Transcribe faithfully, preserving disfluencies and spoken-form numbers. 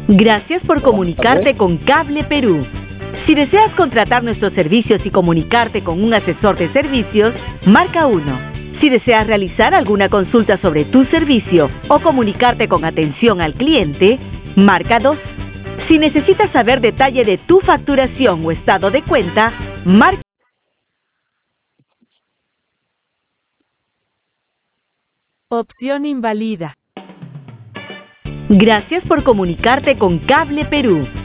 Gracias por comunicarte con Cable Perú. Si deseas contratar nuestros servicios y comunicarte con un asesor de servicios, marca uno. Si deseas realizar alguna consulta sobre tu servicio o comunicarte con atención al cliente, marca dos. Si necesitas saber detalle de tu facturación o estado de cuenta, marca. Opción invalida. Gracias por comunicarte con Cable Perú.